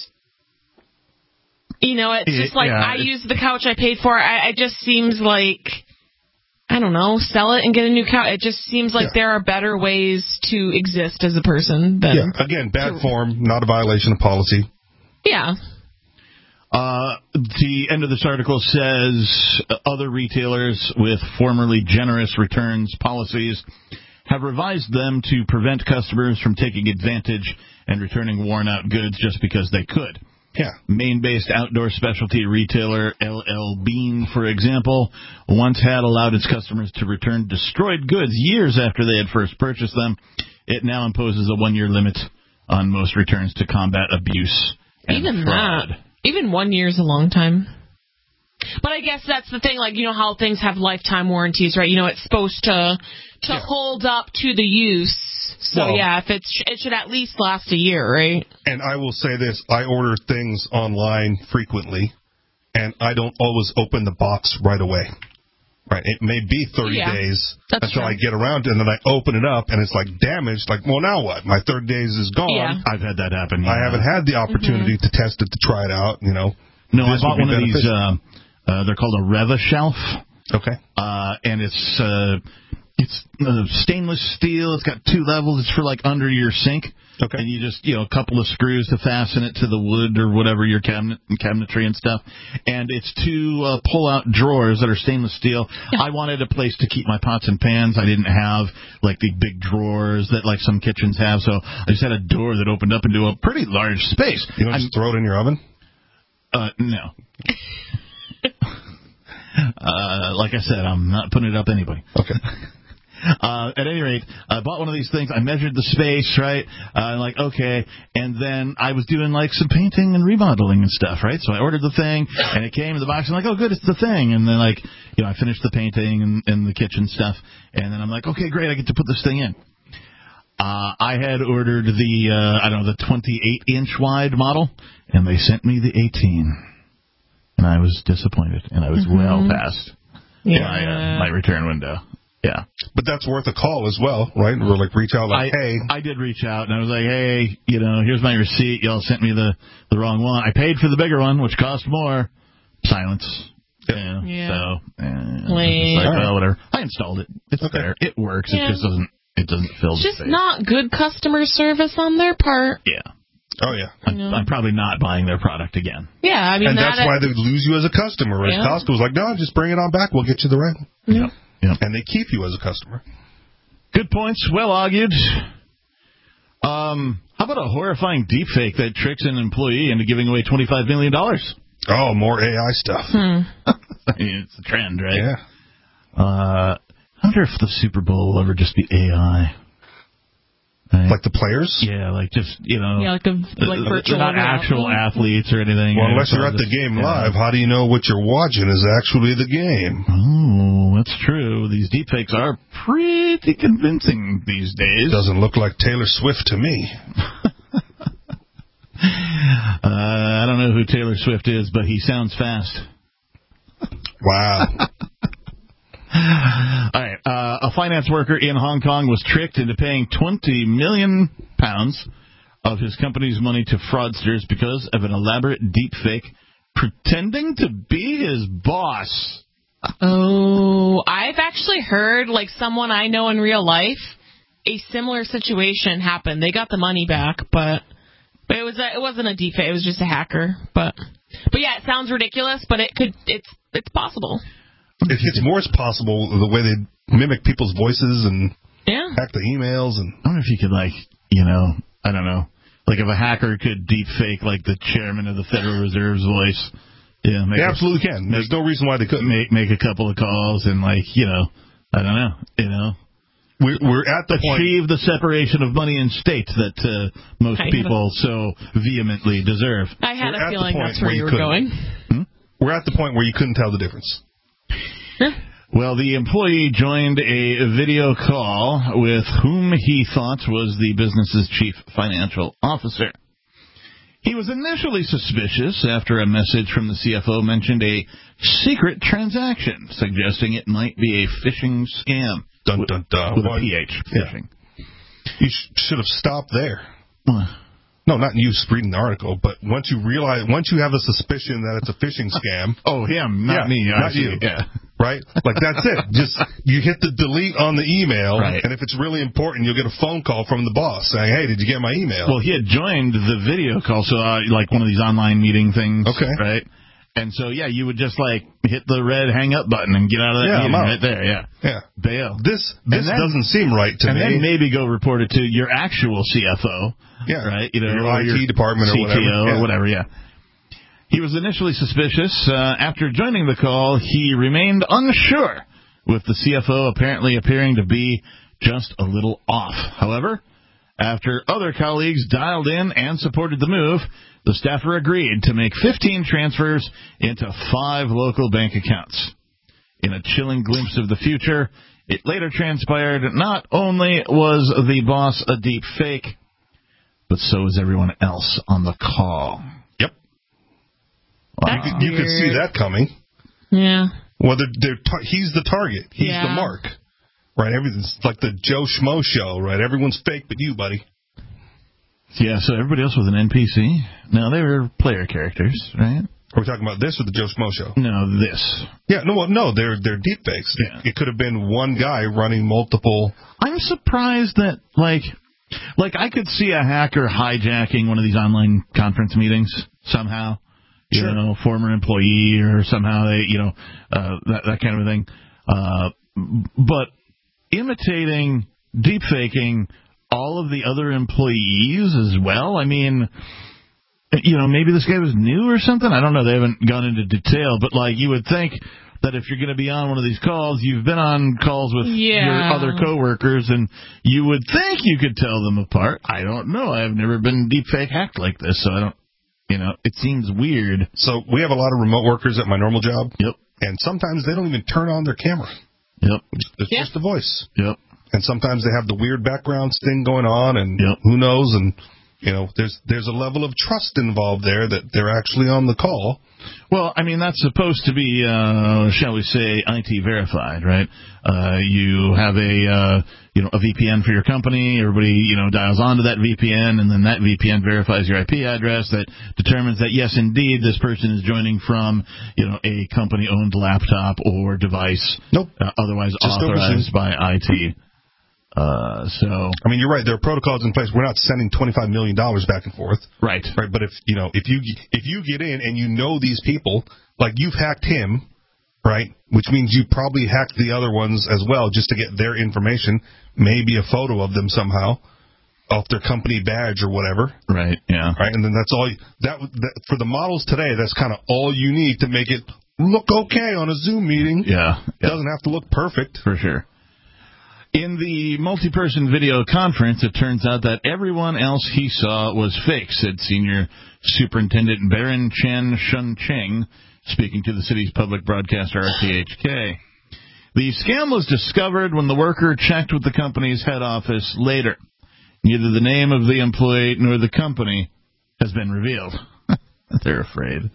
You know, it's just like, Yeah. I used the couch I paid for. I, it just seems like, I don't know, sell it and get a new couch. It just seems like Yeah. there are better ways to exist as a person than... Yeah. Again, bad form, not a violation of policy. Yeah. Uh, the end of this article says uh, other retailers with formerly generous returns policies have revised them to prevent customers from taking advantage and returning worn-out goods just because they could. Yeah. Maine-based outdoor specialty retailer L L Bean, for example, once had allowed its customers to return destroyed goods years after they had first purchased them. It now imposes a one-year limit on most returns to combat abuse and Even fraud. that. Even one year is a long time. But I guess that's the thing, like, you know how things have lifetime warranties, right? You know, it's supposed to to Yeah. hold up to the use. So, Well, yeah, if it's it should at least last a year, right? And I will say this, I order things online frequently, and I don't always open the box right away. Right? It may be thirty Yeah, days that's until true. I get around to it, and then I open it up, and it's like damaged. Like, well, now what? My thirty days is gone. Yeah. I've had that happen. I yeah. haven't had the opportunity Mm-hmm. to test it, to try it out, you know. No, I This bought would be one of these, uh, uh, they're called a Reva shelf. Okay. Uh, and it's, uh, it's uh, stainless steel. It's got two levels. It's for like under your sink. Okay. And you just, you know, a couple of screws to fasten it to the wood or whatever, your cabinet and cabinetry and stuff. And it's two uh, pull-out drawers that are stainless steel. Yeah. I wanted a place to keep my pots and pans. I didn't have like the big drawers that like some kitchens have. So I just had a door that opened up into a pretty large space. You want to just throw it in your oven? Uh, no. uh, like I said, I'm not putting it up anybody. Okay. Uh, at any rate, I bought one of these things. I measured the space, right? Uh, like, okay. And then I was doing, like, some painting and remodeling and stuff, right? So I ordered the thing, and it came in the box. I'm like, oh, good, it's the thing. And then, like, you know, I finished the painting and, and the kitchen stuff. And then I'm like, okay, great, I get to put this thing in. Uh, I had ordered the, uh, I don't know, the twenty-eight inch wide model, and they sent me the eighteen. And I was disappointed, and I was Mm-hmm. well past yeah. my, uh, my return window. Yeah. But that's worth a call as well, right? Or like reach out like, I, hey. I did reach out, and I was like, hey, you know, here's my receipt. Y'all sent me the, the wrong one. I paid for the bigger one, which cost more. Silence. Yep. Yeah. yeah. So, eh, Lame. like, well, whatever. I installed it. It's okay. there. It works. Yeah. It just doesn't, it doesn't fill It's the just space. not good customer service on their part. Yeah. Oh, yeah. I'm, I'm probably not buying their product again. Yeah, I mean, and that that's why they lose you as a customer. Right? Yeah. Costco's like, no, just bring it on back. We'll get you the right one. Yep. Yep. And they keep you as a customer. Good points. Well argued. Um, how about a horrifying deepfake that tricks an employee into giving away twenty-five million dollars? Oh, more A I stuff. Hmm. I mean, it's a trend, right? Yeah. Uh, I wonder if the Super Bowl will ever just be A I. Right? Like the players? Yeah, like just, you know. Yeah, like, a, like uh, virtual. Not actual athletes or anything. Well, right? unless you're at the game live, how do you know what you're watching is actually the game? Oh, that's true. These deepfakes are pretty convincing these days. Doesn't look like Taylor Swift to me. uh, I don't know who Taylor Swift is, but he sounds fast. Wow. All right. Uh, a finance worker in Hong Kong was tricked into paying twenty million pounds of his company's money to fraudsters because of an elaborate deepfake pretending to be his boss. Oh, I've actually heard, like, someone I know in real life, a similar situation happened. They got the money back, but, but it was a, it wasn't a deepfake. It was just a hacker. But but yeah, it sounds ridiculous, but it could it's it's possible. It gets more as possible the way they mimic people's voices and yeah. hack the emails. And I wonder if you could, like, you know, I don't know, like if a hacker could deep fake like the chairman of the Federal Reserve's voice. Yeah, make they a, absolutely can. There's make, no reason why they couldn't. Make make a couple of calls and, like, you know, I don't know, you know. We're, we're at the achieve point. the separation of money and state that uh, most I people so vehemently deserve. I had we're a feeling that's where, where you were couldn't. going. Hmm? We're at the point where you couldn't tell the difference. Well, the employee joined a video call with whom he thought was the business's chief financial officer. He was initially suspicious after a message from the C F O mentioned a secret transaction, suggesting it might be a phishing scam. Dun, dun, dun. With Well, a P H, phishing. Yeah. You sh- should have stopped there. What? No, not you reading the article, but once you realize, once you have a suspicion that it's a phishing scam. Oh, him, not yeah, me. I not see. you. Yeah. Right? Like, that's it. Just, you hit the delete on the email, right. And if it's really important, you'll get a phone call from the boss saying, hey, did you get my email? Well, he had joined the video call, so uh, like one of these online meeting things. Okay. Right? And so, yeah, you would just, like, hit the red hang up button and get out of that yeah, meeting I'm out. right there. Yeah. Yeah. Bail. This this then, doesn't seem right to and me. And then maybe go report it to your actual C F O. Yeah. Right? You know, your or I T your department or C T O whatever. Yeah. or whatever, yeah. He was initially suspicious. Uh, after joining the call, he remained unsure, with the C F O apparently appearing to be just a little off. However, after other colleagues dialed in and supported the move, the staffer agreed to make fifteen transfers into five local bank accounts. In a chilling glimpse of the future, it later transpired not only was the boss a deep fake, but so was everyone else on the call. Yep. Wow. You, could, you could see that coming. Yeah. Well, they're, they're tar- he's the target. He's yeah. the mark. Right? Everything's like the Joe Schmo show, right? Everyone's fake but you, buddy. Yeah, so everybody else was an N P C. No, they were player characters, right? Are we talking about this or the Joe Schmo show? No, this. Yeah, no, well, no, they're they're deep fakes. Yeah. It, it could have been one guy running multiple. I'm surprised that, like, like I could see a hacker hijacking one of these online conference meetings somehow. You Sure. know, former employee or somehow they, you know, uh, that that kind of a thing. Uh, but imitating, deep faking all of the other employees as well. I mean, you know, maybe this guy was new or something. I don't know. They haven't gone into detail, but like you would think that if you're going to be on one of these calls, you've been on calls with yeah. your other coworkers, and you would think you could tell them apart. I don't know. I've never been deep fake hacked like this, so I don't. You know, it seems weird. So we have a lot of remote workers at my normal job. Yep. And sometimes they don't even turn on their camera. Yep. It's yeah. just the voice. Yep. And sometimes they have the weird background thing going on, and yep. who knows, and You know, there's there's a level of trust involved there that they're actually on the call. Well, I mean, that's supposed to be, uh, shall we say, I T verified, right? Uh, you have a, uh, you know, a V P N for your company. Everybody, you know, dials onto that V P N, and then that V P N verifies your I P address. That determines that, yes, indeed, this person is joining from, you know, a company-owned laptop or device. Nope. Uh, otherwise Just authorized by I T. Uh, so, I mean, you're right. There are protocols in place. We're not sending twenty-five million dollars back and forth. Right. Right. But if, you know, if you, if you get in and you know these people, like you've hacked him, right, which means you probably hacked the other ones as well just to get their information, maybe a photo of them somehow off their company badge or whatever. Right. Yeah. Right. And then that's all you, that, that for the models today, that's kind of all you need to make it look okay on a Zoom meeting. Yeah. It doesn't have to look perfect. For sure. In the multi-person video conference, it turns out that everyone else he saw was fake, said Senior Superintendent Baron Chen Shun-Cheng, speaking to the city's public broadcaster R T H K. The scam was discovered when the worker checked with the company's head office later. Neither the name of the employee nor the company has been revealed. They're afraid.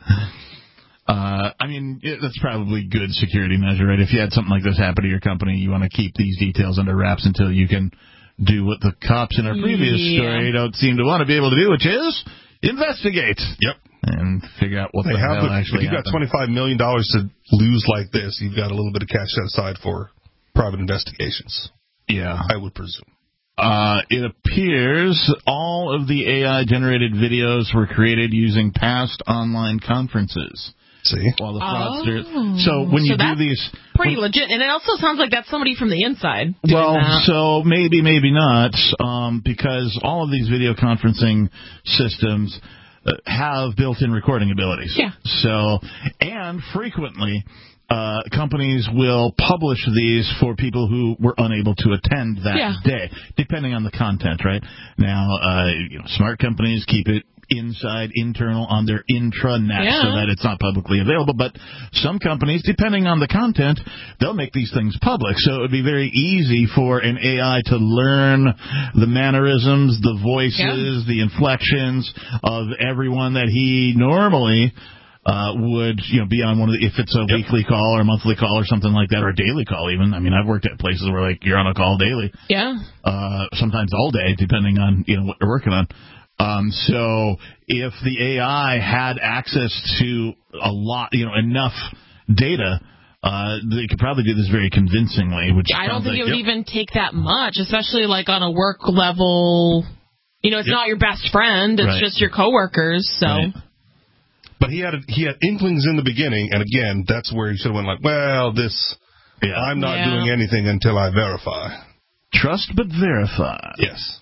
Uh, I mean, it, that's probably good security measure, right? If you had something like this happen to your company, you want to keep these details under wraps until you can do what the cops in our previous Yeah. story don't seem to want to be able to do, which is investigate. Yep. And figure out what They the have hell the, actually if you've got happened. twenty-five million dollars to lose like this, you've got a little bit of cash set aside for private investigations. Yeah. I would presume. Uh, it appears all of the A I-generated videos were created using past online conferences. See? While the Oh. fraudster. So when you So do that's these. Pretty when, legit. And it also sounds like that's somebody from the inside doing Well, that. so maybe, maybe not, um, because all of these video conferencing systems uh, have built-in recording abilities. Yeah. So, and frequently, uh, companies will publish these for people who were unable to attend that Yeah. day, depending on the content, right? Now, uh, you know, smart companies keep it inside, internal, on their intranet Yeah. so that it's not publicly available. But some companies, depending on the content, they'll make these things public. So it would be very easy for an A I to learn the mannerisms, the voices, the inflections of everyone that he normally uh, would, you know, be on one of the, if it's a yep. weekly call or a monthly call or something like that, or a daily call even. I mean, I've worked at places where, like, you're on a call daily. Yeah. Uh, sometimes all day, depending on, you know, what you're working on. Um, so if the A I had access to a lot, you know, enough data, uh, they could probably do this very convincingly. Which I don't think like, it would yep. even take that much, especially like on a work level. You know, it's yep. not your best friend; it's right. just your coworkers. So, right. But he had a, he had inklings in the beginning, and again, that's where he should have went like, well, this, yeah. I'm not yeah. doing anything until I verify. Trust but verify. Yes.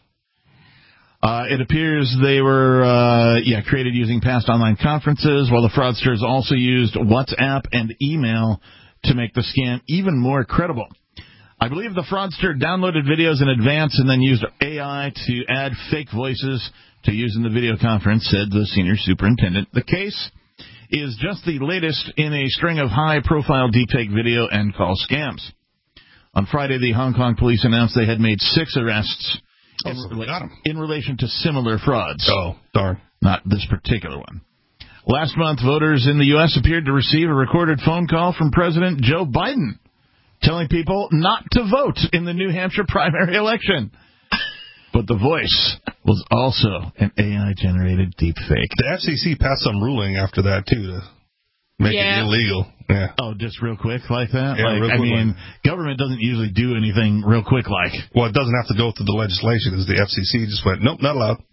Uh, it appears they were, uh, yeah, created using past online conferences, while the fraudsters also used WhatsApp and email to make the scam even more credible. I believe the fraudster downloaded videos in advance and then used A I to add fake voices to use in the video conference, said the senior superintendent. The case is just the latest in a string of high-profile deepfake video and call scams. On Friday, the Hong Kong police announced they had made six arrests Oh, in, so rela- in relation to similar frauds. Oh, darn. Not this particular one. Last month, voters in the U S appeared to receive a recorded phone call from President Joe Biden telling people not to vote in the New Hampshire primary election. But the voice was also an A I-generated deepfake. The F C C passed some ruling after that, too, to make yeah. it illegal. Yeah. Oh, just real quick like that? Yeah, like, real I quick mean, like. government doesn't usually do anything real quick like. Well, it doesn't have to go through the legislation, as the F C C just went, nope, not allowed.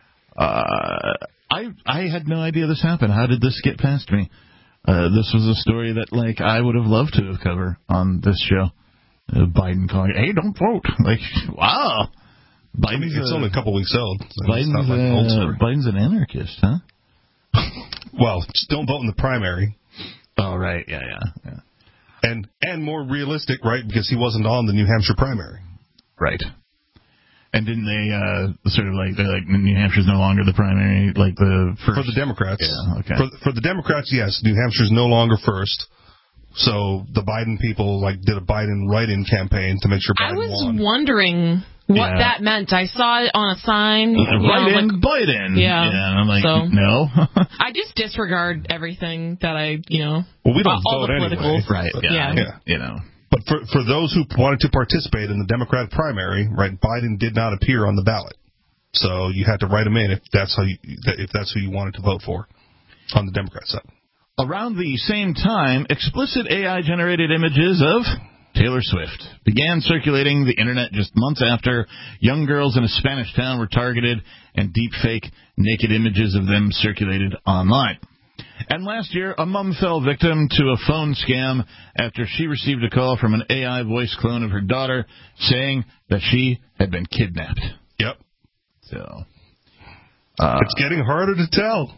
Uh, I I had no idea this happened. How did this get past me? Uh, this was a story that, like, I would have loved to have covered on this show. Uh, Biden calling, hey, don't vote. Like, wow. Biden's I mean, it's a, only a couple weeks old. So Biden's, it's not like an old uh, story. Biden's an anarchist, huh? Well, just don't vote in the primary. Oh, right. Yeah, yeah, yeah. And and more realistic, right, because he wasn't on the New Hampshire primary. Right. And didn't they uh, sort of like, they're like, New Hampshire's no longer the primary, like the first? For the Democrats. Yeah, okay. For, for the Democrats, yes, New Hampshire's no longer first. So the Biden people, like, did a Biden write-in campaign to make sure Biden I was won. wondering what yeah. that meant. I saw it on a sign. Uh, right know, in, like, Biden. Yeah. yeah. And I'm like, so, no. I just disregard everything that I, you know. Well, we don't all vote the anyway. politicals. Right, yeah. Yeah. yeah. You know. But for for those who wanted to participate in the Democratic primary, right, Biden did not appear on the ballot. So you had to write him in if that's how you, if that's who you wanted to vote for on the Democrat side. Around the same time, explicit A I-generated images of Taylor Swift began circulating the internet just months after young girls in a Spanish town were targeted and deepfake naked images of them circulated online. And last year, a mom fell victim to a phone scam after she received a call from an A I voice clone of her daughter saying that she had been kidnapped. Yep. So uh, it's getting harder to tell.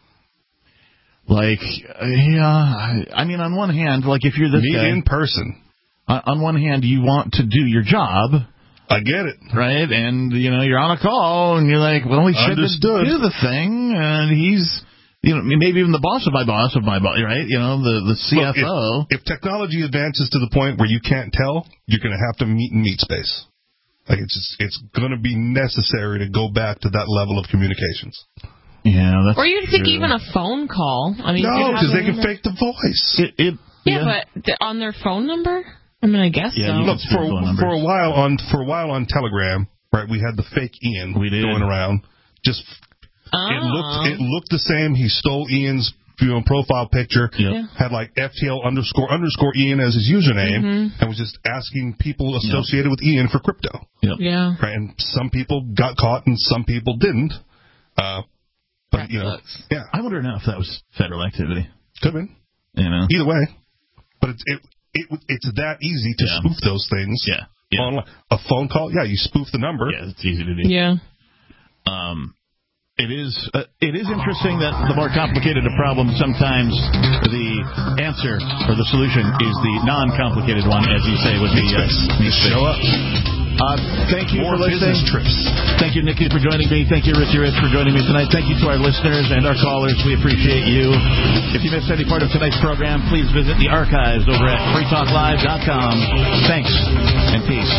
Like, yeah, I mean, on one hand, like if you're this Meet guy, in person. Uh, on one hand, you want to do your job. I get it. Right? And, you know, you're on a call, and you're like, well, he should do the thing, and he's, you know, maybe even the boss of my boss of my boss, right? You know, the, the C F O. Look, if, if technology advances to the point where you can't tell, you're going to have to meet in meet space. Like, it's just, it's going to be necessary to go back to that level of communications. Yeah, that's Or you'd think true. even a phone call. I mean, no, because they can number. fake the voice. It, it, yeah, yeah, but th- on their phone number? I mean, I guess Yeah, so. you Look, for for a while on for a while on Telegram, right? We had the fake Ian we did. going around. Just oh. it looked it looked the same. He stole Ian's you know profile picture. Yep. Yeah. Had like F T L underscore underscore Ian as his username, Mm-hmm. and was just asking people associated with Ian for crypto. Yep. Yeah. Right, and some people got caught and some people didn't. Uh, but That you know, sucks. yeah, I wonder now if that was federal activity. could have been. You know? Either way, but it's it, it it's that easy to Yeah. spoof those things. Yeah. yeah. Online. A phone call, yeah, you spoof the number. Yeah, it's easy to do. Yeah. Um, it is uh, it is interesting that the more complicated a problem, sometimes the answer or the solution is the non-complicated one, as you say with the uh, Just show up. Uh, thank you More for listening. business trips. Thank you, Nikki, for joining me. Thank you, Richie Rich, for joining me tonight. Thank you to our listeners and our callers. We appreciate you. If you missed any part of tonight's program, please visit the archives over at free talk live dot com. Thanks and peace.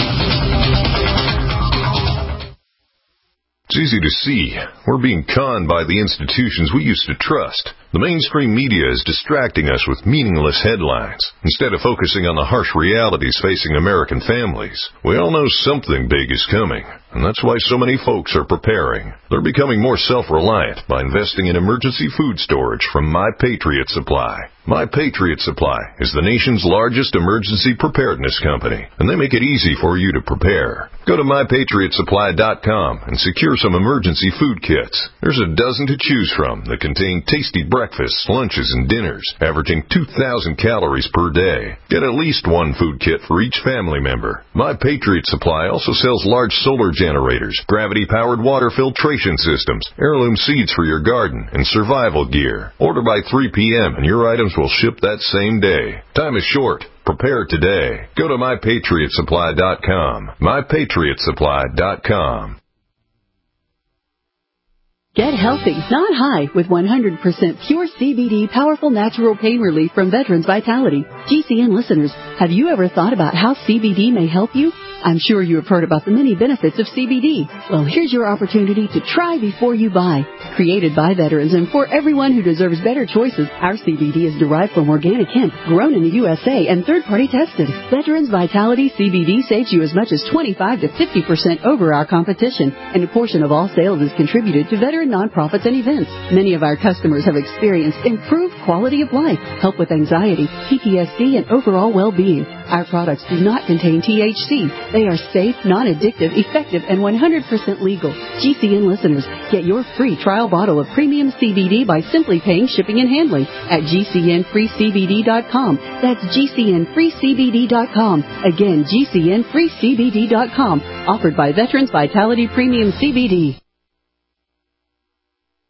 It's easy to see. We're being conned by the institutions we used to trust. The mainstream media is distracting us with meaningless headlines instead of focusing on the harsh realities facing American families. We all know something big is coming, and that's why so many folks are preparing. They're becoming more self-reliant by investing in emergency food storage from My Patriot Supply. My Patriot Supply is the nation's largest emergency preparedness company, and they make it easy for you to prepare. Go to my patriot supply dot com and secure some emergency food kits. There's a dozen to choose from that contain tasty breakfasts, lunches, and dinners, averaging two thousand calories per day. Get at least one food kit for each family member. My Patriot Supply also sells large solar generators, gravity-powered water filtration systems, heirloom seeds for your garden, and survival gear. Order by three p.m. and your items will ship that same day. Time is short. Prepare today. Go to my patriot supply dot com. my patriot supply dot com. Get healthy, not high, with one hundred percent pure C B D powerful natural pain relief from Veterans Vitality. G C N listeners, have you ever thought about how C B D may help you? I'm sure you have heard about the many benefits of C B D. Well, here's your opportunity to try before you buy. Created by veterans and for everyone who deserves better choices, our C B D is derived from organic hemp, grown in the U S A, and third-party tested. Veterans Vitality C B D saves you as much as twenty-five to fifty percent over our competition, and a portion of all sales is contributed to veteran nonprofits and events. Many of our customers have experienced improved quality of life, help with anxiety, P T S D, and overall well-being. Our products do not contain T H C. They are safe, non-addictive, effective, and one hundred percent legal. G C N listeners, get your free trial bottle of premium C B D by simply paying shipping and handling at G C N free C B D dot com. That's G C N free C B D dot com. Again, G C N free C B D dot com. Offered by Veterans Vitality Premium C B D.